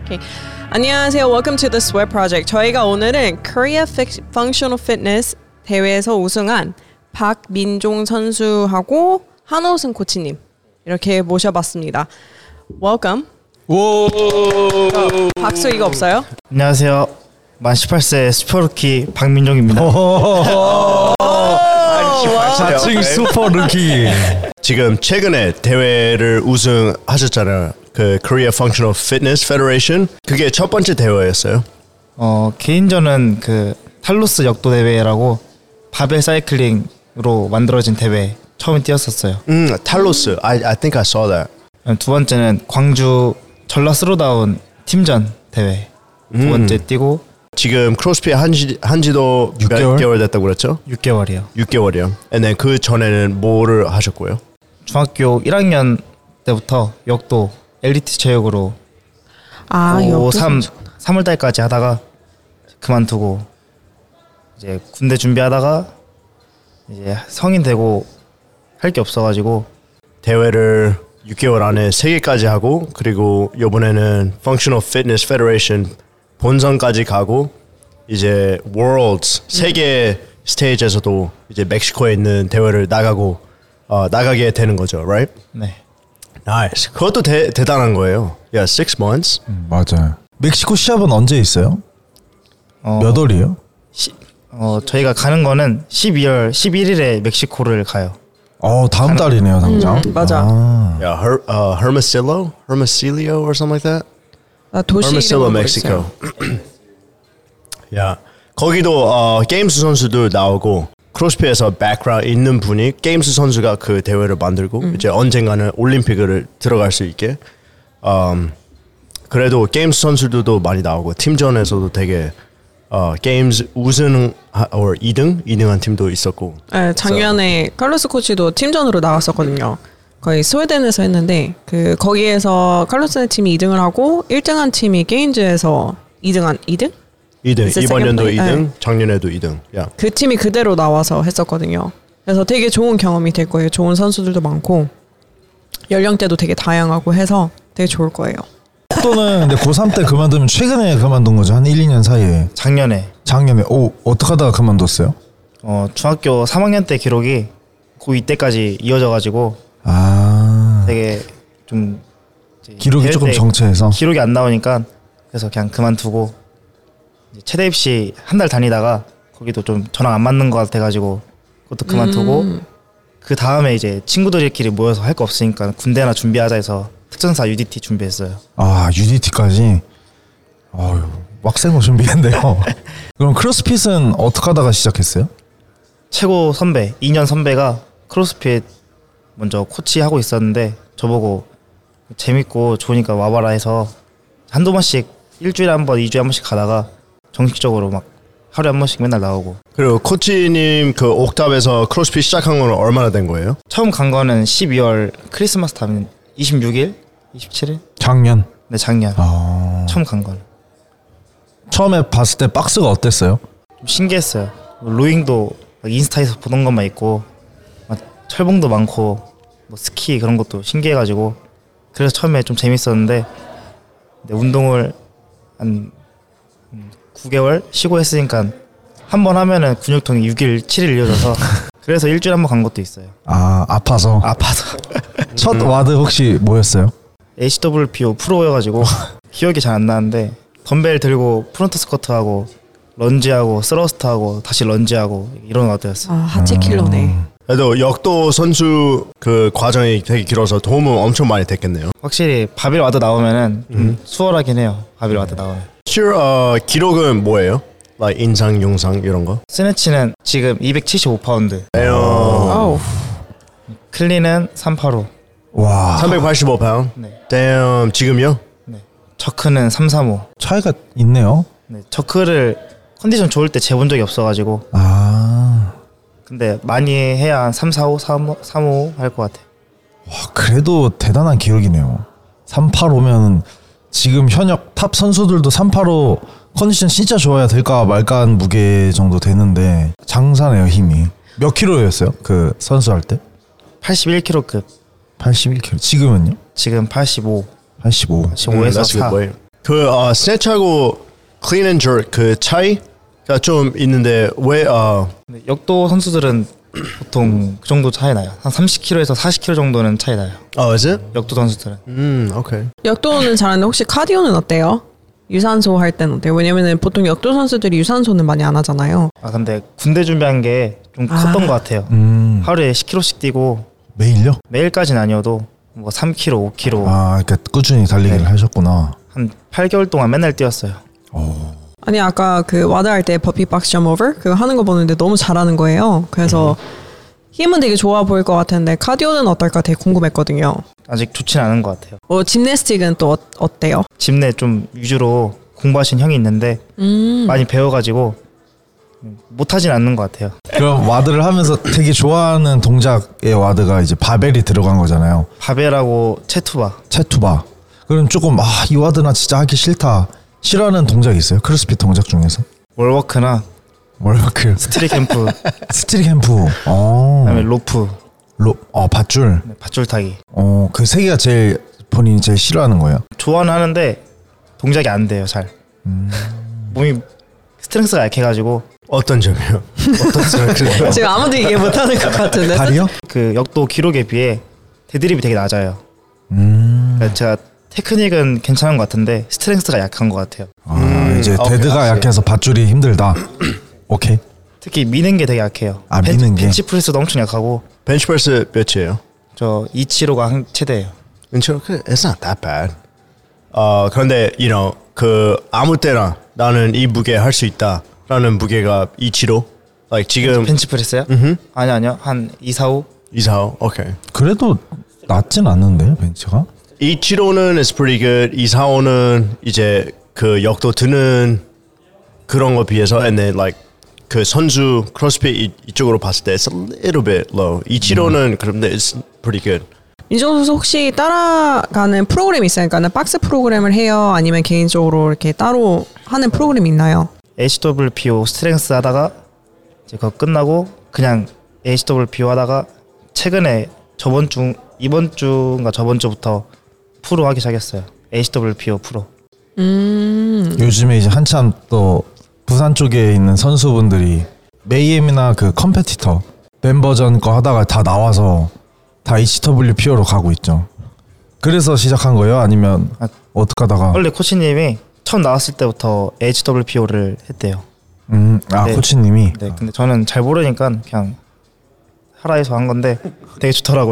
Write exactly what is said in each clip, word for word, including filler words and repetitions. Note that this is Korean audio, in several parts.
Okay. 안녕하세요. Welcome to the Sweat Project. 저희가 오늘은 Korea Functional Fitness 대회에서 우승한 박민종 선수하고 한호승 코치님 이렇게 모셔봤습니다. Welcome. 오. 어, 박수 이거 없어요? 안녕하세요. 만 십팔 세 슈퍼루키 박민종입니다. 자칭 슈퍼루키. 지금 최근에 대회를 우승하셨잖아요. 그 Korea Functional Fitness Federation. 그게 첫 번째 대회였어요. 어 개인전은 그 탈로스 역도 대회라고 바벨 사이클링으로 만들어진 대회 처음에 뛰었었어요. 음, 탈로스. I I think I saw that. 두 번째는 광주 전라 스로다운 팀전 대회 두 음. 번째 뛰고 지금 크로스핏 한지 한지도 육 개월? 몇 개월 됐다고 그랬죠? 육 개월이요. 육 개월이요. And then 그 전에는 뭐를 하셨고요? 중학교 일 학년 때부터 역도 엘리트 체육으로 아, 고 역도 삼 선수. 삼월 달까지 하다가 그만두고 이제 군대 준비하다가 이제 성인 되고 할 게 없어가지고 대회를 육 개월 안에 세 개까지 하고 그리고 이번에는 Functional Fitness Federation 본선까지 가고 이제 Worlds 세계 스테이지에서도 이제 멕시코에 있는 대회를 나가고 어, 나가게 되는 거죠, right? 네. Nice. 그것도 대, 대단한 거예요. Yeah, six months. 음, 맞아요. 멕시코 시합은 언제 있어요? 어, 몇 월이에요? 시, 어 저희가 가는 거는 십이월 십일일에 멕시코를 가요. 어, 다음 달이네요, 당장. 음, 맞아. 아. Yeah, Her, uh, Hermosillo, Hermosillo or something like that. 나 도시 Hermosillo, 이름은 Mexico. 모르겠어요. yeah. 거기도 어, 게임스 선수도 나오고 크로스핏에서 백그라운드 있는 분이 게임스 선수가 그 대회를 만들고 음. 이제 언젠가는 올림픽을 들어갈 수 있게. Um, 그래도 게임스 선수들도 많이 나오고 팀전에서도 되게 어, 게임스 우승 or 이 등 이 등한 팀도 있었고. 네, 작년에 칼로스 코치도 팀전으로 나왔었거든요. 거의 스웨덴에서 했는데 그 거기에서 칼로스의 팀이 이 등을 하고 일 등한 팀이 게임즈에서 이 등한 이 등? 이 등 It's the 이번 second 연도 이 등, place. 작년에도 이 등. Yeah. 그 팀이 그대로 나와서 했었거든요. 그래서 되게 좋은 경험이 될 거예요. 좋은 선수들도 많고 연령대도 되게 다양하고 해서 되게 좋을 거예요. 또는 근데 고삼 때 그만두면 최근에 그만둔 거죠? 한 일, 이 년 사이에. 작년에 작년에. 오, 어떻게 하다가 그만뒀어요? 어 중학교 삼 학년 때 기록이 고이 때까지 이어져가지고 아. 되게 좀 이제 기록이 대회 조금 때 정체해서. 기록이 안 나오니까 그래서 그냥 그만두고 이제 체대 입시 한 달 다니다가 거기도 좀 저랑 안 맞는 것 같아가지고 그것도 그만두고 음. 그 다음에 이제 친구들끼리 모여서 할 거 없으니까 군대나 준비하자 해서 특전사 유디티 준비했어요. 아, 유디티까지. 어휴, 왁생으로 준비했는데요. 그럼 크로스핏은 어떻게 하다가 시작했어요? 최고 선배 이 년 선배가 크로스핏 먼저 코치하고 있었는데 저보고 재밌고 좋으니까 와봐라 해서 한두 번씩 일주일에 한 번, 이 주에 한 번씩 가다가 정식적으로 막 하루에 한 번씩 맨날 나오고. 그리고 코치님 그 옥탑에서 크로스핏 시작한 건 얼마나 된 거예요? 처음 간 거는 십이월 크리스마스 다음 이십육일? 이십칠일? 작년. 네, 작년. 아. 처음 간 거는. 처음에 봤을 때 박스가 어땠어요? 좀 신기했어요. 로잉도 막 인스타에서 보던 것만 있고 막 철봉도 많고 뭐 스키 그런 것도 신기해가지고 그래서 처음에 좀 재밌었는데 근데 운동을 한 구 개월 쉬고 했으니까 한 번 하면은 근육통이 육 일, 칠 일 이어져서 그래서 일주일에 한 번 간 것도 있어요. 아, 아파서. 아파서. 첫 와드 혹시 뭐였어요? 에이치더블유피오 프로여가지고 기억이 잘 안 나는데 덤벨 들고 프론트 스쿼트하고 런지하고 스러스트하고 다시 런지하고 이런 와드였어요. 아, 하체 킬러네. 그래도 역도 선수 그 과정이 되게 길어서 도움은 엄청 많이 됐겠네요. 확실히 바빌 와드 나오면은 좀 음. 수월하긴 해요. 바빌 와드 나오면. Sure, 어, 기록은 뭐예요? Like 인상, 용상 이런 거? 스네치는 지금 이백칠십오 파운드, 에어 아우. 클린은 삼백팔십오, 와, 삼백팔십오 파운드. 네. Damn, 지금요? 네. 저크는 삼백삼십오. 차이가 있네요. 네. 저크를 컨디션 좋을 때 재본 적이 없어가지고 아, 근데 많이 해야 한 삼백사십오, 삼백오십오 할 것 같아. 와, 그래도 대단한 기록이네요. 삼백팔십오면 지금 현역 탑 선수들도 삼백팔십오 컨디션 진짜 좋아야 될까 말까 한 무게 정도 되는데 장사네요, 힘이. 몇 킬로였어요? 그 선수할 때? 팔십일 킬로급. 팔십일 킬로. 지금은요? 지금 팔십오. 팔십오. 팔십오에서 That's a good 사. weight. 그 어, 스네치하고 clean and jerk 그 차이가 좀 있는데 왜 어, 근데 역도 선수들은 보통 그 정도 차이 나요. 한 삼십 킬로미터에서 사십 킬로미터 정도는 차이 나요. 어, is it? 역도 선수들은. 음, 오케이. 역도는 잘하는데 혹시 카디오는 어때요? 유산소 할 때는 어때요? 왜냐면은 보통 역도 선수들이 유산소는 많이 안 하잖아요. 아 근데 군대 준비한 게 좀 컸던 아. 것 같아요. 음. 하루에 십 킬로미터씩 뛰고 매일요? 매일까지는 아니어도 뭐 삼 킬로미터, 오 킬로미터 아, 그러니까 꾸준히 달리기를 네. 하셨구나. 한 팔 개월 동안 맨날 뛰었어요. 아니 아까 그 와드 할 때 버피 박스 점 오버 그거 하는 거 보는데 너무 잘하는 거예요. 그래서 힘은 되게 좋아 보일 것 같은데 카디오는 어떨까 되게 궁금했거든요. 아직 좋지는 않은 것 같아요. 어, 짐내스틱은 또 어, 어때요? 집내 좀 위주로 공부하신 형이 있는데 음. 많이 배워가지고 못하진 않는 것 같아요. 그럼 와드를 하면서 되게 좋아하는 동작의 와드가 이제 바벨이 들어간 거잖아요. 바벨하고 체투바. 체투바. 그럼 조금 아, 이 와드나 진짜 하기 싫다. 싫어하는 동작이 있어요? 크로스핏 동작 중에서? 월워크나 월워크, 스트릿 캠프, 스트릿 캠프, 어, 그다음에 로프, 로, 어 밧줄, 네, 밧줄 타기. 어, 그 세 개가 제일 본인이 제일 싫어하는 거예요. 좋아는 하는데 동작이 안 돼요 잘. 음. 몸이 스트렝스가 약해가지고 어떤 점이요? 어떤 그, 지금 아무도 얘기 못하는 것 같은데. 다리요? 그 역도 기록에 비해 데드립이 되게 낮아요. 음. 그러니까 제가 테크닉은 괜찮은 것 같은데 스트렝스가 약한 것 같아요. 아, 음, 이제 오케이, 데드가 알았어요. 약해서 밧줄이 힘들다. 오케이. 특히 미는 게 되게 약해요. 아, 벤- 미는 게? 벤치프레스도 엄청 약하고 벤치프레스 몇이에요? 저 이치로가 한 최대예요. 벤치로 it's not that bad. 어 그런데 you know 그 아무 때나 나는 이 무게 할 수 있다라는 무게가 이치로 like 지금 벤치프레스요? 음흠. 아니 아니요 한 이, 사, 오. 이사오 오케이. 그래도 낮진 않는데 벤치가? 이치로는 is pretty good. 이사오는 이제 그 역도 드는 그런 거 비해서 and then like 그 선수 크로스핏 이, 이쪽으로 봤을 때 it's a little bit low. 이치로는 음. 그런데 it's pretty good. 민정 선수 혹시 따라가는 프로그램이 있어요? 그러니까 박스 프로그램을 해요? 아니면 개인적으로 이렇게 따로 하는 프로그램이 있나요? 에이치더블유피오 스트렝스 하다가 이제 그거 끝나고 그냥 에이치더블유피오 하다가 최근에 저번 주 이번 주인가 저번 주부터 프로 하기 시작했어요. 에이치더블유피오 프로. 음. 요즘에 이제 한참 또 부산 쪽에 있는 선수분들이 메이엠이나 그 컴페티터 멤버전 거 하다가 다 나와서 다 에이치더블유피오로 가고 있죠. 그래서 시작한 거예요? 아니면 아, 어떻게 하다가? 원래 코치님이 처음 나왔을 때부터 에이치더블유피오를 했대요. 음, 아 네. 코치님이. 네, 근데 저는 잘 모르니까 그냥 하라 해서 한 건데 되게 좋더라고요.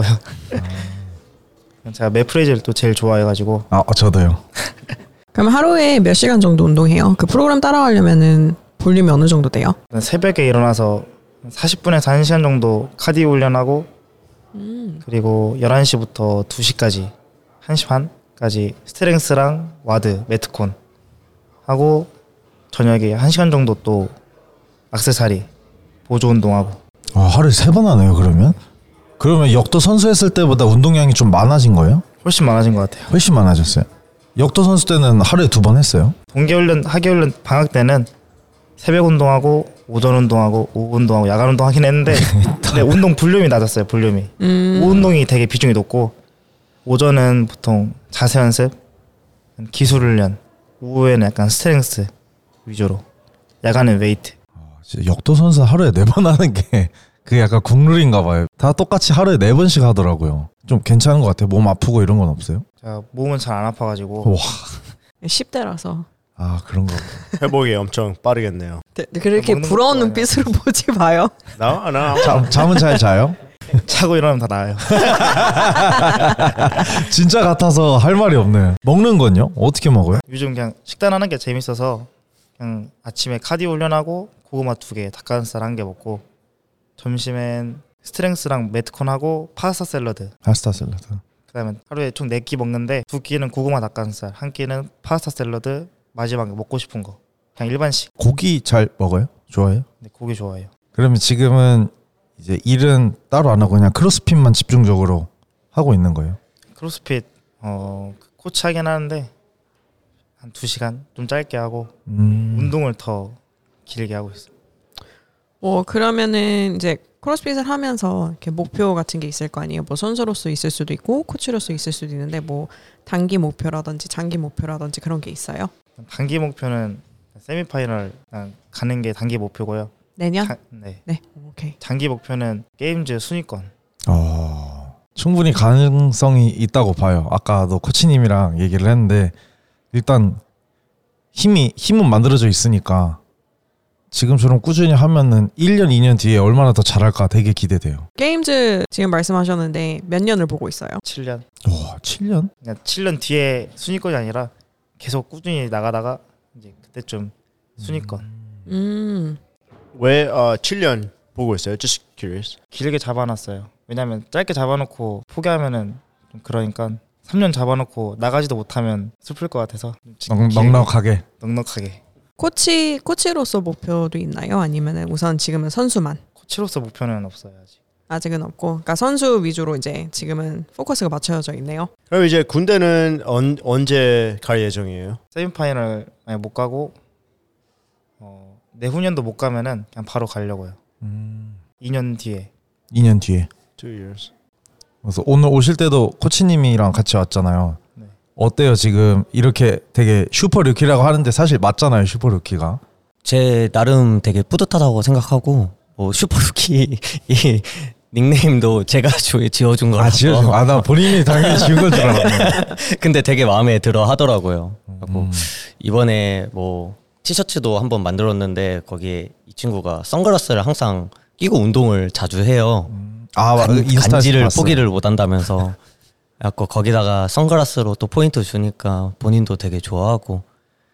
제가 매프레이즈를 또 제일 좋아해가지고 아 저도요. 그럼 하루에 몇 시간 정도 운동해요? 그 프로그램 따라가려면은 볼륨이 어느 정도 돼요? 새벽에 일어나서 사십 분에서 한 시간 정도 카디오 훈련하고 그리고 열한 시부터 두 시까지 한 시 반까지 스트렝스랑 와드, 매트콘 하고 저녁에 한 시간 정도 또 액세서리 보조 운동하고. 아, 하루에 세 번 하네요. 그러면? 그러면 역도 선수 했을 때보다 운동량이 좀 많아진 거예요? 훨씬 많아진 것 같아요. 훨씬 많아졌어요. 역도 선수 때는 하루에 두 번 했어요? 동계훈련, 하계훈련 방학 때는 새벽 운동하고 오전 운동하고 오후 운동하고 야간 운동하긴 했는데 근데 운동 볼륨이 낮았어요. 볼륨이. 음. 오후 운동이 되게 비중이 높고 오전은 보통 자세 연습, 기술 훈련, 오후에는 약간 스트렝스 위주로, 야간은 웨이트. 진짜 역도 선수 하루에 네 번 하는 게 그게 약간 국룰인가 봐요. 다 똑같이 하루에 네 번씩 하더라고요. 좀 괜찮은 것 같아요. 몸 아프고 이런 건 없어요? 제가 몸은 잘 안 아파가지고 와, 십 대라서. 아 그런 거. 회복이 엄청 빠르겠네요. 그렇게 먹는 것도 부러운 좋아요. 눈빛으로 보지 마요. 나 나. 잠, 잠은 잘 자요? 자고 일어나면 다 나아요. 진짜 같아서 할 말이 없네. 먹는 건요? 어떻게 먹어요? 요즘 그냥 식단하는 게 재밌어서 그냥 아침에 카디오 훈련하고 고구마 두 개, 닭가슴살 한 개 먹고 점심엔 스트렝스랑 매트콘하고 파스타 샐러드. 파스타 샐러드. 그다음에 하루에 총 네 끼 먹는데 두 끼는 고구마 닭가슴살, 한 끼는 파스타 샐러드, 마지막에 먹고 싶은 거 그냥 일반식. 고기 잘 먹어요? 좋아해요? 근데 고기 좋아해요. 그러면 지금은 이제 일은 따로 안 하고 그냥 크로스핏만 집중적으로 하고 있는 거예요? 크로스핏 어 코치 하긴 하는데 한 두 시간 좀 짧게 하고 음. 운동을 더 길게 하고 있어요. 어 그러면은 이제 크로스핏을 하면서 이렇게 목표 같은 게 있을 거 아니에요. 뭐 선수로서 있을 수도 있고 코치로서 있을 수도 있는데 뭐 단기 목표라든지 장기 목표라든지 그런 게 있어요. 단기 목표는 세미파이널 가는 게 단기 목표고요. 내년? 자, 네. 네. 오케이. 장기 목표는 게임즈 순위권. 어, 충분히 가능성이 있다고 봐요. 아까도 코치님이랑 얘기를 했는데 일단 힘이 힘은 만들어져 있으니까 지금처럼 꾸준히 하면은 일 년, 이 년 뒤에 얼마나 더 잘할까 되게 기대돼요. 게임즈 지금 말씀하셨는데 몇 년을 보고 있어요? 칠 년. 와, 칠 년? 그냥 칠 년 뒤에 순위권이 아니라 계속 꾸준히 나가다가 이제 그때쯤 순위권. 음. 왜 어, 칠 년 보고 있어요? Just curious. 길게 잡아놨어요. 왜냐면 짧게 잡아놓고 포기하면은 좀 그러니까 삼 년 잡아놓고 나가지도 못하면 슬플 것 같아서 넉, 넉넉하게. 넉넉하게. 코치 코치로서 목표도 있나요? 아니면은 우선 지금은 선수만? 코치로서 목표는 없어요 아직. 아직은 없고, 그러니까 선수 위주로 이제 지금은 포커스가 맞춰져 있네요. 그럼 이제 군대는 언, 언제 갈 예정이에요? 세미파이널 만약 못 가고 어, 내후년도 못 가면은 그냥 바로 가려고요. 음, 이 년 뒤에. 이 년 뒤에. Two years. 그래서 오늘 오실 때도 코치님이랑 같이 왔잖아요. 네. 어때요 지금 이렇게 되게 슈퍼 루키라고 하는데 사실 맞잖아요 슈퍼 루키가. 제 나름 되게 뿌듯하다고 생각하고 뭐 슈퍼루키 이 닉네임도 제가 지어준 거라서 아 지어준 거. 아 나 본인이 당연히 지은 걸 줄 알았네. 근데 되게 마음에 들어 하더라고요. 그리고 음. 이번에 뭐 티셔츠도 한번 만들었는데 거기에 이 친구가 선글라스를 항상 끼고 운동을 자주 해요. 아 간, 인스타에서 간지를 봤어요. 포기를 못 한다면서 약간 거기다가 선글라스로 또 포인트 주니까 본인도 되게 좋아하고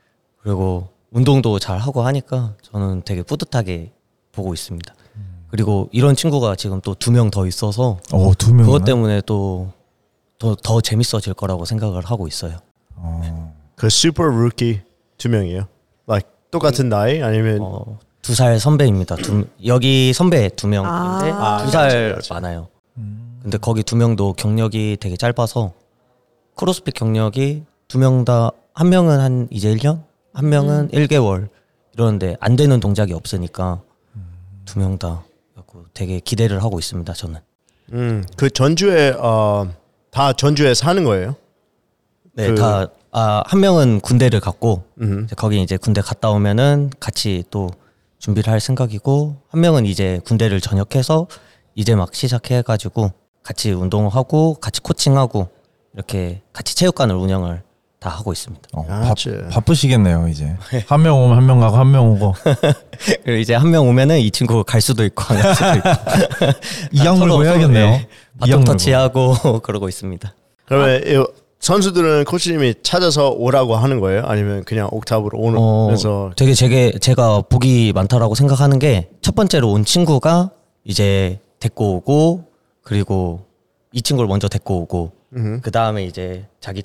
그리고 운동도 잘 하고 하니까 저는 되게 뿌듯하게 보고 있습니다. 그리고 이런 친구가 지금 또 두 명 더 있어서 어, 두 명. 그것 때문에 또 더 더 재밌어질 거라고 생각을 하고 있어요. 어. 그 슈퍼 루키 두 명이에요? Like 똑같은 나이 아니면 어, 두 살 선배입니다. 두, 여기 선배 두 명인데 아. 두 살 그렇지, 그렇지. 많아요. 음. 근데 거기 두 명도 경력이 되게 짧아서 크로스핏 경력이 두 명 다 한 명은 한 이제 일 년, 한 명은 음. 일 개월 이러는데 안 되는 동작이 없으니까 두 명 다 되게 기대를 하고 있습니다. 저는. 음, 그 전주에 어, 다 전주에 사는 거예요? 네, 그- 다 아, 한 명은 군대를 갔고 음. 이제 거기 이제 군대 갔다 오면은 같이 또 준비를 할 생각이고 한 명은 이제 군대를 전역해서 이제 막 시작해가지고 같이 운동하고 같이 코칭하고 이렇게 같이 체육관을 운영을 다 하고 있습니다. 어, 바, 아주. 바쁘시겠네요 이제. 한 명 오면 한 명 가고 한 명 오고. 그리고 이제 한 명 오면은 이 친구 갈 수도 있고 안 갈 수도 있고 이악 물고 서로 해야겠네요. 서로, 네, 이악 바톤 물고. 터치하고 그러고 있습니다. 그러면 이 선수들은 코치님이 찾아서 오라고 하는 거예요? 아니면 그냥 옥탑으로 오면서 어, 되게 제게 제가 복이 많다라고 생각하는 게 첫 번째로 온 친구가 이제 데리고 오고 그리고 이 친구를 먼저 데리고 오고 음. 그 다음에 이제 자기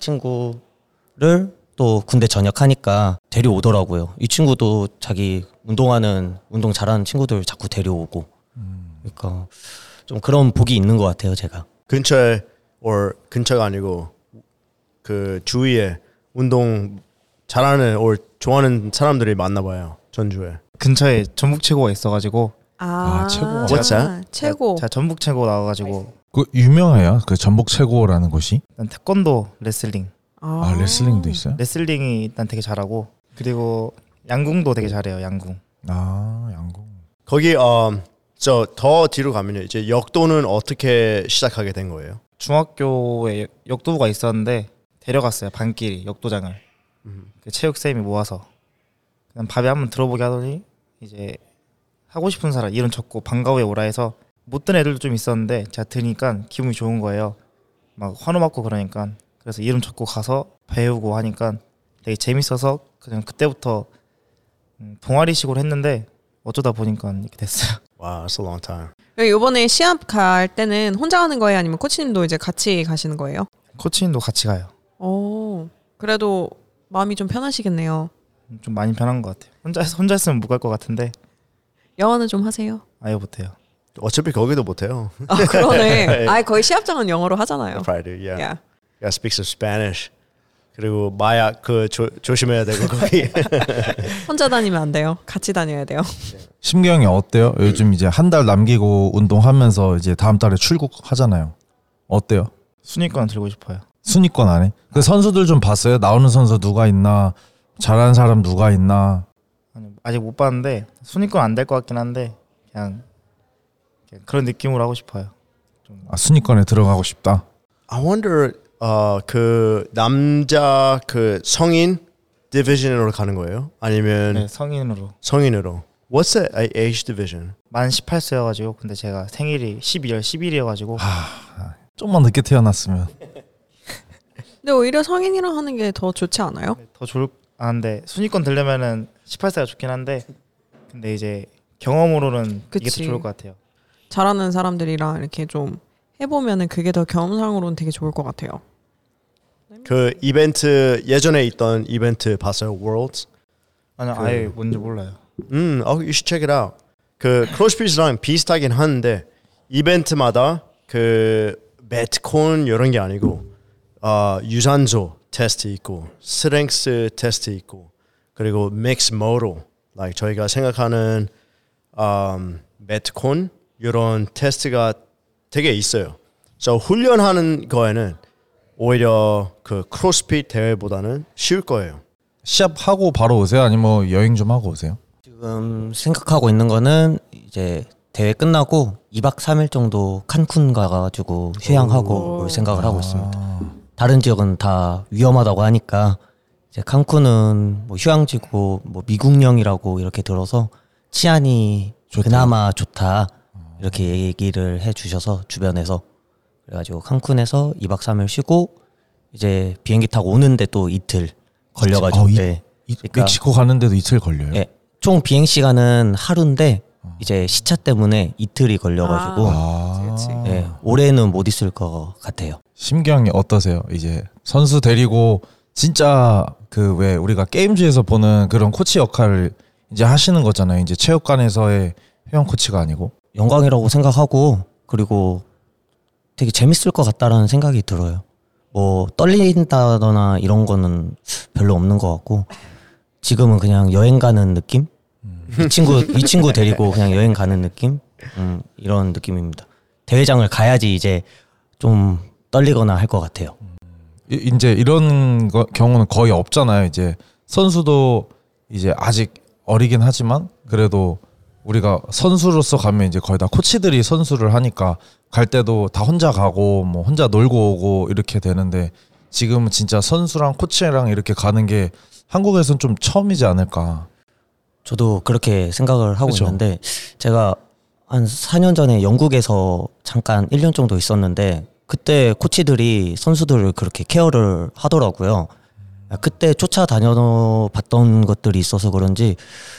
친구를 또 군대 전역하니까 데려오더라고요. 이 친구도 자기 운동하는 운동 잘하는 친구들 자꾸 데려오고 그러니까 좀 그런 복이 있는 것 같아요. 제가. 근처에 or 근처가 아니고 그 주위에 운동 잘하는 or 좋아하는 사람들이 많나 봐요. 전주에. 근처에 전북 최고가 있어가지고 아, 아, 최고가. What's that? 최고. 제가 전북 최고 나와가지고 그 유명해요. 그 전북 최고라는 곳이. 일단 태권도, 레슬링. 아 레슬링도 있어요? 레슬링이 일단 되게 잘하고 그리고 양궁도 되게 잘해요. 양궁. 아 양궁. 거기 어, 저 더 뒤로 가면요. 이제 역도는 어떻게 시작하게 된 거예요? 중학교에 역도부가 있었는데 데려갔어요. 반끼리 역도장을. 음. 그 체육쌤이 모아서 그냥 밥에 한번 들어보게 하더니 이제 하고 싶은 사람 이름 적고 방과후에 오라 해서 못 든 애들도 좀 있었는데 제가 드니까 기분이 좋은 거예요. 막 환호 받고 그러니까 그래서 이름 적고 가서 배우고 하니까 되게 재밌어서 그냥 그때부터 음, 동아리식으로 했는데 어쩌다 보니까 이렇게 됐어요. Wow, that's a long time. 이번에 시합 갈 때는 혼자 가는 거예요? 아니면 코치님도 이제 같이 가시는 거예요? 코치님도 같이 가요. 오, 그래도 마음이 좀 편하시겠네요. 좀 많이 편한 것 같아요. 혼자 혼자 했으면 못 갈 것 같은데 영어는 좀 하세요? 아예 못해요. 어차피 거기도 못해요. 아, 그러네. 아, 거의 시합장은 영어로 하잖아요. Probably do, yeah. Yeah. Gotta speak some Spanish. 그리고 마약 그 조, 조심해야 되고 거기 혼자 다니면 안 돼요. 같이 다녀야 돼요. 심경이 어때요? 요즘 이제 한 달 남기고 운동하면서 이제 다음 달에 출국하잖아요. 어때요? 순위권 들고 싶어요. 순위권 안에? 그 선수들 좀 봤어요? 나오는 선수 누가 있나? 잘하는 사람 누가 있나? 아니, 아직 못 봤는데 순위권 안 될 것 같긴 한데 그냥, 그냥 그런 느낌으로 하고 싶어요. 아, 순위권에 들어가고 싶다. I wonder 어, 그 남자 그 성인 디비전으로 가는 거예요? 아니면 네, 성인으로. 성인으로? What's the age division? 만 열여덟 세여가지고 근데 제가 생일이 십이월 십일이어가지고 좀만 늦게 태어났으면. 근데 오히려 성인이랑 하는 게 더 좋지 않아요? 더 좋을 아 근데 순위권 들려면은 열여덟 세가 좋긴 한데 근데 이제 경험으로는 이게 그치. 더 좋을 것 같아요. 잘하는 사람들이랑 이렇게 좀 해보면은 그게 더 경험상으로는 되게 좋을 것 같아요. 그 이벤트 예전에 있던 이벤트 봤어요? Worlds? 아니 그- 아예 뭔지 몰라요. 음, oh, you should check it out. 그 크로스핏이랑 비슷하긴 한데 이벤트마다 그 매트콘 이런 게 아니고 어, 유산소 테스트 있고 스트렝스 테스트 있고 그리고 믹스 모로 like 저희가 생각하는 um, 매트콘 이런 테스트가 되게 있어요. 그래서 훈련하는 거에는 오히려 그 크로스핏 대회보다는 쉬울 거예요. 시합하고 바로 오세요? 아니면 뭐 여행 좀 하고 오세요? 지금 생각하고 있는 거는 이제 대회 끝나고 이 박 삼 일 정도 칸쿤 가가지고 휴양하고 올 생각을 하고 있습니다. 다른 지역은 다 위험하다고 하니까 이제 칸쿤은 뭐 휴양지고 뭐 미국령이라고 이렇게 들어서 치안이 좋대요. 그나마 좋다 이렇게 얘기를 해주셔서 주변에서 그래가지고 칸쿤에서 이 박 삼 일 쉬고 이제 비행기 타고 오는데 또 이틀 걸려가지고 어, 이- 네. 이- 그러니까- 멕시코 가는데도 이틀 걸려요? 예, 총 비행 시간은 하루인데 이제 시차 때문에 이틀이 걸려가지고 아, 그치, 그치. 예, 올해는 못 있을 것 같아요. 심경이 어떠세요? 이제 선수 데리고 진짜 그 왜 우리가 게임즈에서 보는 그런 코치 역할을 이제 하시는 거잖아요. 이제 체육관에서의 회원 코치가 아니고. 영광이라고 생각하고 그리고 되게 재밌을 것 같다라는 생각이 들어요. 뭐 떨린다거나 이런 거는 별로 없는 것 같고 지금은 그냥 여행 가는 느낌? 이 친구 이 친구 데리고 그냥 여행 가는 느낌? 음, 이런 느낌입니다. 대회장을 가야지 이제 좀 떨리거나 할 것 같아요. 이- 이제 이런 거, 경우는 거의 없잖아요. 이제 선수도 이제 아직 어리긴 하지만 그래도 우리가 선수로서 가면 이제 거의 다 코치들이 선수를 하니까 갈 때도 다 혼자 가고 뭐 혼자 놀고 오고 이렇게 되는데 지금은 진짜 선수랑 코치랑 이렇게 가는 게 한국에서는 좀 처음이지 않을까. 저도 그렇게 생각을 하고 그쵸. 있는데 제가 한 사 년 전에 영국에서 잠깐 일 년 정도 있었는데 그때 코치들이 선수들을 그렇게 케어를 하더라고요. 그때 쫓아다녀 봤던 것들이 있어서 그런지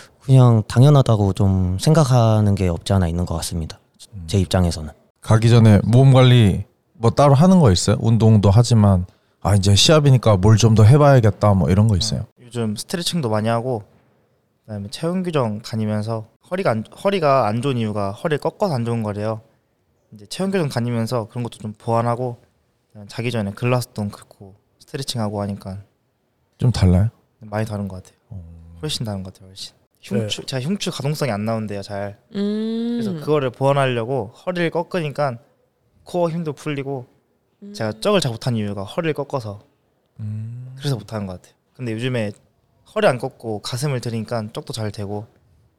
그냥 당연하다고 좀 생각하는 게 없지 않아 있는 것 같습니다. 제 입장에서는. 가기 전에 몸 관리 뭐 따로 하는 거 있어요? 운동도 하지만 아 이제 시합이니까 뭘 좀 더 해봐야겠다 뭐 이런 거 있어요? 요즘 스트레칭도 많이 하고 그다음에 체형 규정 다니면서 허리가 안, 허리가 안 좋은 이유가 허리를 꺾어서 안 좋은 거래요. 이제 체형 규정 다니면서 그런 것도 좀 보완하고 그냥 자기 전에 글라스톤 긁고 스트레칭하고 하니까 좀 달라요? 많이 다른 것 같아요. 훨씬 다른 것 같아요. 훨씬. 흉추 네. 제가 흉추 가동성이 안 나온대요 잘. 음. 그래서 그거를 보완하려고 허리를 꺾으니까 코어 힘도 풀리고 제가 쩍을 잘 못한 이유가 허리를 꺾어서 그래서 못하는 것 같아요. 근데 요즘에 허리 안 꺾고 가슴을 들이니까 쪽도 잘 되고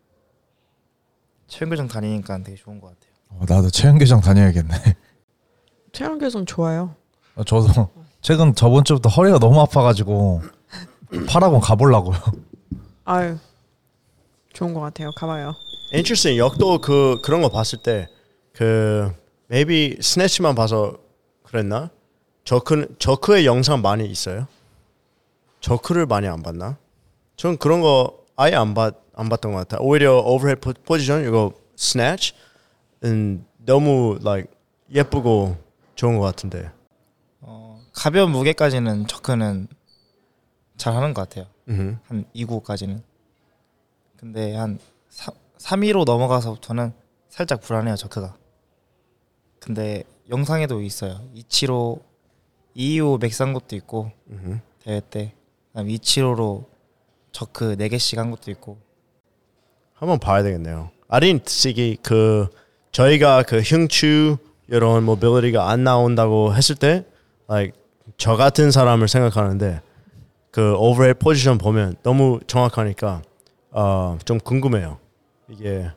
체형 교정 다니니까 되게 좋은 것 같아요. 어, 나도 체형교정 다녀야겠네. 체형 교정 좋아요. 어, 저도 최근 저번 주부터 허리가 너무 아파가지고 팔학원 가보려고요. 아유, 좋은 것 같아요. 가봐요. Interesting. 역도 그 그런 거 봤을 때 그 maybe 스네치만 봐서 그랬나? 저크 저크의 영상 많이 있어요? 저크를 많이 안 봤나? 전 그런 거 아예 안 봤 안 봤던 것 같아. 오히려 오버헤드 포- 포지션 이거 스네치는 너무 like 예쁘고 좋은 것 같은데. 어, 가벼운 무게까지는 저크는 잘 하는 것 같아요. 음. 한 이 구까지는. 근데 한 삼 위로 넘어가서부터는 살짝 불안해요 저크가. 근데 영상에도 있어요. 이치로 이이오 맥스 한 것도 있고 음. 대회 때 이치로로 저크 네 개씩 한 것도 있고. 한번 봐야 되겠네요. I didn't see 그 저희가 그 흉추 이런 모빌리티가 안 나온다고 했을 때 like 저 같은 사람을 생각하는데 그 오버헤드 포지션 보면 너무 정확하니까 어, 좀 궁금해요. 이게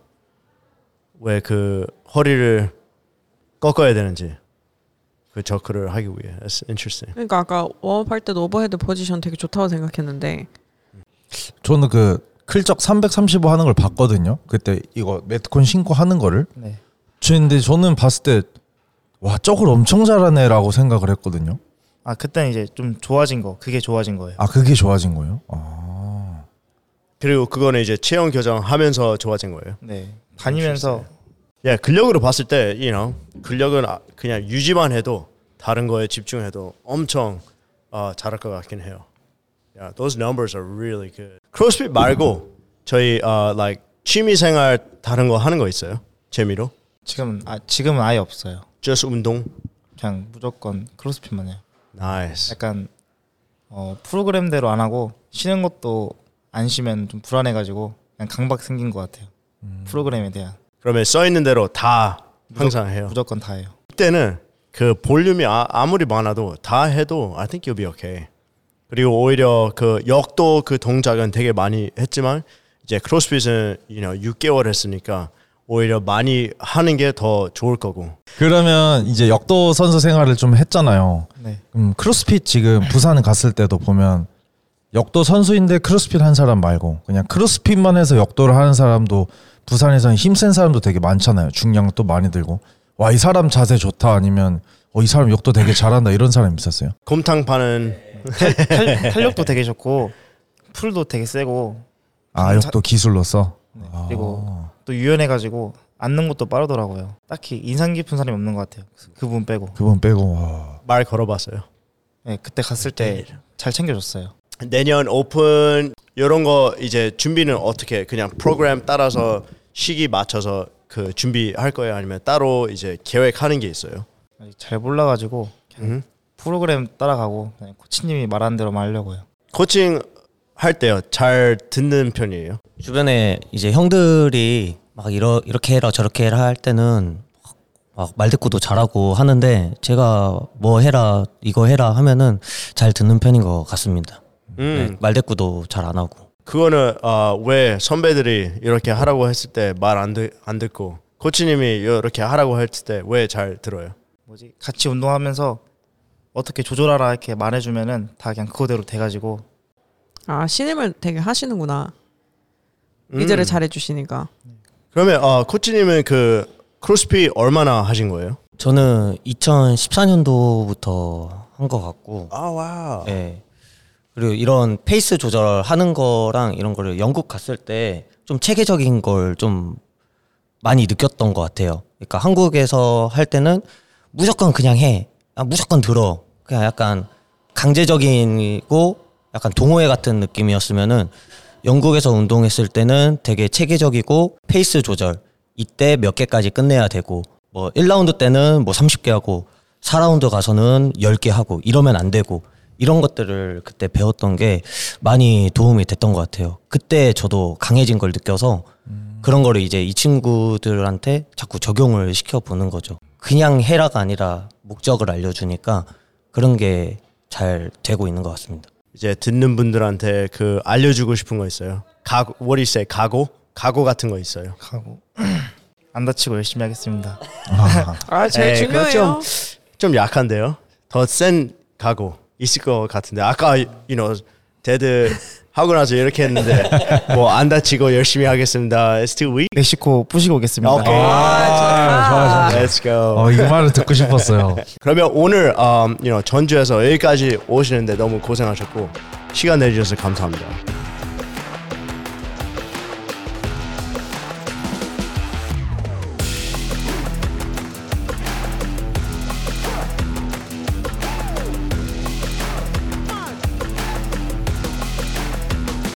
왜 그 허리를 꺾어야 되는지 그 저크를 하기 위해. That's interesting. 그러니까 아까 웜업 할 때도 오버헤드 포지션 되게 좋다고 생각했는데 저는 그 클적 삼백삼십오 하는 걸 봤거든요. 그때 이거 매트콘 신고 하는 거를. 네. 근데 저는 봤을 때 와 저걸 엄청 잘하네라고 생각을 했거든요. 아 그때는 이제 좀 좋아진 거, 그게 좋아진 거예요. 아 그게 좋아진 거예요? 아. 그리고 그거는 이제 체형 교정하면서 좋아진 거예요. 네. 다니면서 예, 근력으로 봤을 때, you know, 근력은 그냥 유지만 해도 다른 거에 집중해도 엄청 어, 잘할 것 같긴 해요. Yeah, those numbers are really good. 크로스핏 말고 저희 uh, like 취미생활 다른 거 하는 거 있어요? 재미로? 지금은 아 지금은 아예 없어요. just 운동? 그냥 무조건 크로스핏만 해요. Nice. 약간 어, 프로그램대로 안 하고 쉬는 것도 안 쉬면 좀 불안해가지고 그냥 강박 생긴 것 같아요. 음. 프로그램에 대한. 그러면 써 있는 대로 다 항상 해요. 무조건 다 해요. 그때는 그 볼륨이 아, 아무리 많아도 다 해도 I think you'll be okay. 그리고 오히려 그 역도 그 동작은 되게 많이 했지만 이제 크로스핏은 you know, 육 개월 했으니까 오히려 많이 하는 게 더 좋을 거고. 그러면 이제 역도 선수 생활을 좀 했잖아요. 네. 음, 크로스핏 지금 부산 갔을 때도 보면 역도 선수인데 크로스핏 한 사람 말고 그냥 크로스핏만 해서 역도를 하는 사람도 부산에서는 힘센 사람도 되게 많잖아요. 중량 또 많이 들고 와 이 사람 자세 좋다 아니면 어, 이 사람 역도 되게 잘한다 이런 사람 있었어요? 곰탕 파는 탈, 탈, 탄력도 되게 좋고 풀도 되게 세고 아 역도 기술로서? 네. 그리고 또 유연해가지고 앉는 것도 빠르더라고요. 딱히 인상 깊은 사람이 없는 것 같아요. 그분 빼고. 그분 빼고 와. 말 걸어봤어요. 네, 그때 갔을 때 잘 챙겨줬어요. 내년 오픈 이런 거 이제 준비는 어떻게 그냥 프로그램 따라서 시기 맞춰서 그 준비할 거예요? 아니면 따로 이제 계획하는 게 있어요? 아직 잘 몰라가지고 그냥 음. 프로그램 따라가고 그냥 코치님이 말하는 대로만 하려고요. 코칭 할 때요 잘 듣는 편이에요? 주변에 이제 형들이 막 이러, 이렇게 해라 저렇게 해라 할 때는 막 말대꾸도 잘하고 하는데 제가 뭐 해라 이거 해라 하면은 잘 듣는 편인 것 같습니다. 음. 네, 말대꾸도 잘 안 하고. 그거는 어, 왜 선배들이 이렇게 하라고 했을 때 말 안 안 듣고 코치님이 이렇게 하라고 했을 때 왜 잘 들어요? 뭐지? 같이 운동하면서 어떻게 조절하라 이렇게 말해주면은 다 그냥 그거대로 돼가지고. 아 신임을 되게 하시는구나. 음. 리드를 잘해주시니까. 그러면 어, 코치님은 그 크로스핏 얼마나 하신 거예요? 저는 이천십사 년도부터 한 것 같고. 아 와우. 네. 그리고 이런 페이스 조절하는 거랑 이런 거를 영국 갔을 때 좀 체계적인 걸 좀 많이 느꼈던 것 같아요. 그러니까 한국에서 할 때는 무조건 그냥 해, 아, 무조건 들어, 그냥 약간 강제적이고 약간 동호회 같은 느낌이었으면은 영국에서 운동했을 때는 되게 체계적이고 페이스 조절, 이때 몇 개까지 끝내야 되고 뭐 일 라운드 때는 뭐 삼십 개 하고 사 라운드 가서는 열 개 하고 이러면 안 되고 이런 것들을 그때 배웠던 게 많이 도움이 됐던 것 같아요. 그때 저도 강해진 걸 느껴서 음. 그런 거를 이제 이 친구들한테 자꾸 적용을 시켜보는 거죠. 그냥 해라가 아니라 목적을 알려주니까 그런 게 잘 되고 있는 것 같습니다. 이제 듣는 분들한테 그 알려주고 싶은 거 있어요? 각오, what do you say? 각오? 각오 같은 거 있어요? 하고 안 다치고 열심히 하겠습니다. 아, 아 제일 에이, 그거 중요해요. 좀, 좀 약한데요? 더 센 각오 있을 것 같은데 아까 you know 데드 하고 나서 이렇게 했는데 뭐 안 다치고 열심히 하겠습니다. It's too weak. 멕시코 부시고 오겠습니다. 오케이. 아, 좋아, 좋아. Let's go. 어, 이 말을 듣고 싶었어요. 그러면 오늘 um, you know, 전주에서 여기까지 오시는데 너무 고생하셨고 시간 내주셔서 감사합니다.